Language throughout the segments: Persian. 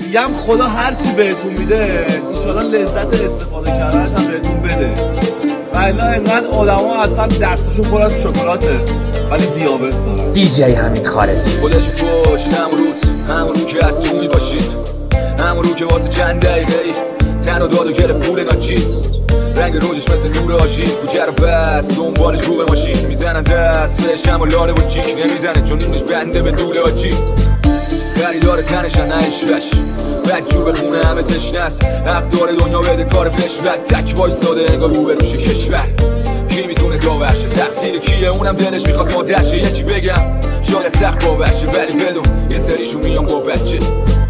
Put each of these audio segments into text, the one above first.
میگم خدا هرچی بهتون میده انشالله لذت استفاده کردنش هم بهتون بده. ولی اینقدر آدم ها اصلا دستشون پر از شکلاته ولی دیابت دارن. دیجی حمید خارجی خودشو کشت همون رو که حتون میباشید، همون رو که واسه چند دقیقه‌ای تن و داد و گرفت پول ناچیز، رنگ روزش مثل نور آژیر کوچه رو بس دنبالش رو به ماشین میزنن دست بهش هم و لاله و جیک نمیزنه چون نونش بنده به دوله آجی. خریدار تنشن نشوش بدجور به خونه همه تشنست، حق داره دنیا بده کار پیش بد تک وایستاده انگار رو بروش کشور. کی میتونه داورشه تقصیر کیه؟ اونم دلش میخواست مادرشه. یه چی بگم شاید سخت باورشه ولی بدون یه سریشون میان با بچه.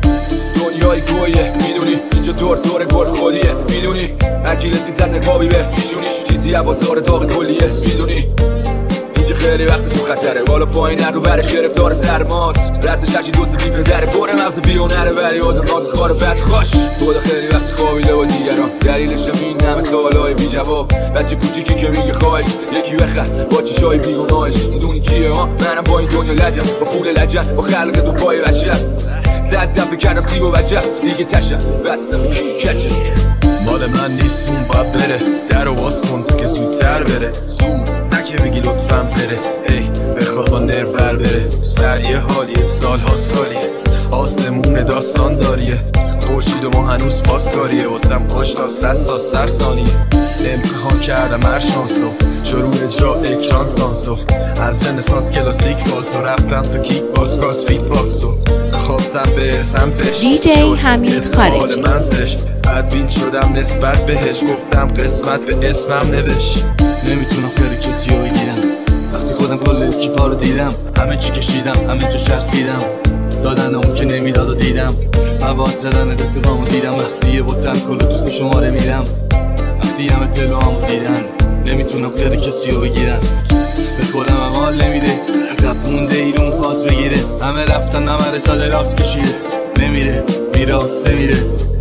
دنیای گویه میدونی اینجا دور گل خودیه، میدونی هرکی رسی زد نقابی به پیشونیش چیزی عبازار داغ کلیه، میدونی اینجا خیلی وقت تو خطره بالا پایین رو برش گرفتار سرماست، رستش هرچی دوست بی پدره بره مغز بیونره ولی آزم ناز خار بد خوش. خدا خیلی وقت خوابیده و دیگران دلیلش این همه سوالای بی جواب. بچه کوچیکی که میگه خواهش یکی بخر با چشای بیگناهش، میدونی چیه ها؟ منم با این دنیا لجم با پول لجم با خلق دو پای بچه زد دفعه کردم سیب و وجب دیگه تشم بستم کی مال من نیست اون باید بره در و باز کن که زودتر بره زود نکه بگی لطفاً بره ای بخواد با نرور بره سر یه حالیه سالها سالیه آسمون داستان داریه خورشید و ما هنوز پاسکاریه واسم آشنا 100 تا سر ثانیه. امتحان کردم هر شانسو شروع اجرا اکران سانسو از رنسانس کلاسیک فالسو رفتم تو کیک باکس کاسفیت باکسو خواستم برسم بهش دیجی حمید خارجی منزلش بدبین شدم نسبت بهش گفتم قسمت به اسمم نوشت. نمیتونم خیلی کسی رو بگیرم وقتی خودم کل اکیپا رو دیدم همه چی کشیدم همه جا شرط دیدم دادن اون که نمیداد و دیدم مواد زدن رفیقامو دیدم وقتی یه بوتن کل دوست شماره میدم وقتی همه تلوامو دیدن نمیتونم خیلی کسی رو بگیرم به خودم هم حال نمیده عقب مونده ایرون خواست بگیره همه رفتن همه رساله راست کشیده نمیره میراسته میره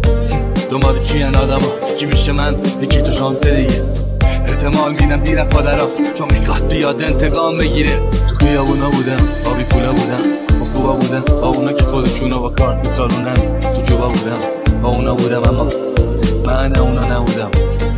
دنبال چی هن آدم ها یکی میشه من یکی تو شانسه دیگه احتمال میدم دیرم پادرها چون میخواد بیاد انتقام بگیره. تو خیابونا بودم با بی پولا بودم با خوبا بودم با اونا که خودشونو با کار میتارونن تو جوبا بودم با اونا بودم اما من اونا نبودم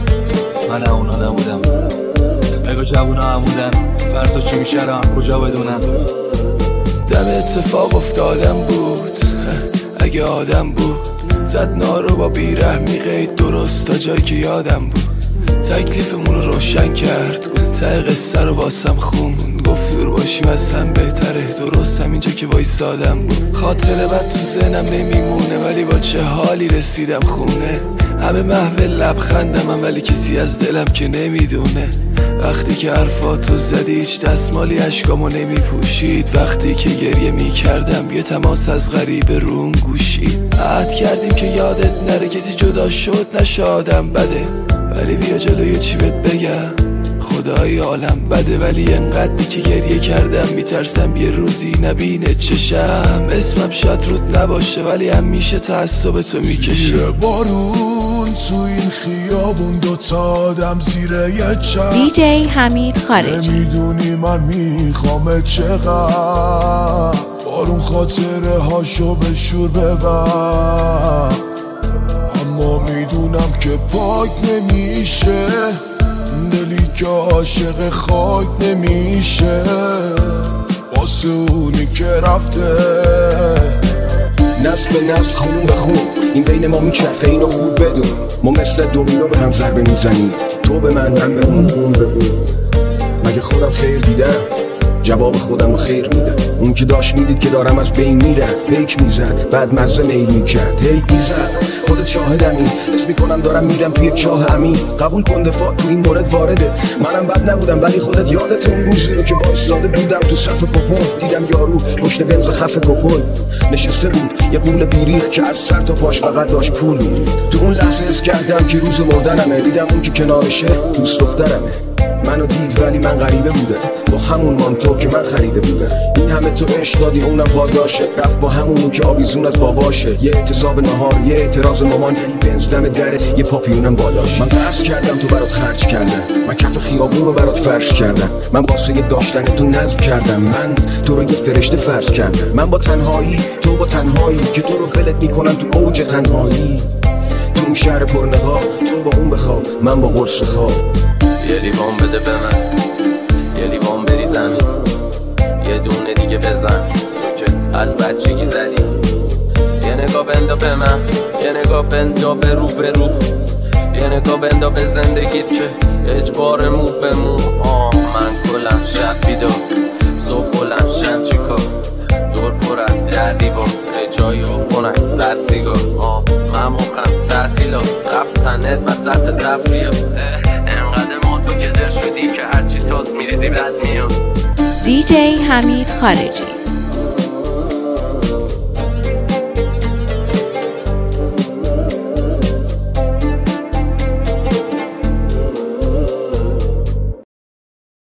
بگو جوونا هم بودن فردا چی میشه را کجا بدونم. دم اتفاق افتادم بود اگه آدم بود زد نارو با بیرحمی قید درست تا جایی که یادم بود تکلیفمون رو روشن کرد ته قصه رو واسم خون گفت دور باشیم از هم بهتره درست همینجا که وایسادم بود خاطره بد تو ذهنم نمیمونه ولی با چه حالی رسیدم خونه همه محو لبخندم ولی کسی از دلم که نمیدونه وقتی که حرفاتو زدی هیچ دستمالی اشکامو نمیپوشید وقتی که گریه میکردم یه تماس از غریبه روم گوشید عهد کردیم که یادت نره کسی جدا شد نشه آدم بده ولی بیا جلوی چی بهت بگم خدای عالم بده ولی انقدری که گریه کردم میترسم یه روزی نبینه چشم اسمم شاید رود نباشه ولی همیشه تعصب تو میکشه. بارون تو این خیابون دوتا آدم زیر یه چشم دیجی حمید خارجی نمیدونی من میخوام چقدر بارون خاطره هاشو به شور ببر اما میدونم که پاک نمیشه دلی که عاشق خاک نمیشه واسه اونی که رفته نسل به نسل خون به خون این بین ما میچرخه اینو خوب بدون ما مثل دومینو به هم ضربه میزنیم تو به من به اون به اون مگه خودم خیر دیدم جواب خودم رو خیر میدم اون که داشت میدید که دارم از بین میرم پیک میزد بعد مزه میل میکرد هی میزد خودت شاهدمی اسم میکنم دارم میرم توی یک چاه امین قبول کن دفاع تو این مورد وارده منم بد نبودم ولی خودت یادت اون روزی رو که وایساده بودم تو صف کپون دیدم یارو پشت بنز خفه کپون نشسته بود یه قول بیریخ که از سر تا پاش فقط داشت پول میدید تو اون لحظه حس کردم که روز مردنمه دیدم اون که کنارشه دوست دخترمه منو دید ولی من غریبه بوده، با همون مانتو که من خریده بوده. این همه تو عشق دادی اونم پاداشه، رفت با همونو که آویزون از باباشه. یه اعتصاب نهار، یه اعتراض مامان، بنز دم دره، یه پاپیونم بالاش. من قرض کردم تو برات خرج کردم، من کف خیابون رو برات فرش کردم، من واسه داشتن تو نظم کردم، من تو رو یه فرشته فرض کردم. من با تنهایی، تو با تنهایی که تو رو ولت میکنم تو اوج تنهایی. تو اون شهر پرنقاب، تو با اون بخواب، من با قرص خواب. یه لیوان بده به من، یه لیوان بری زمین، یه دونه دیگه بزن تو که از بچگی زدی. یه نگاه بندا به من، یه نگاه بندا به رو به رو، یه نگاه بندا به زندگیت که اجبار مو به مو. من کلم شب بیدار، صبح بلند شم چیکار، دور پر از دردی با جایی و خونک بد سیگار. من مخم تعطیلات، رفتنت وسط تفریح، انقدر ما تو که در شدی که هرچی تاز میریزی بد میاد. دیجی حمید خارجی.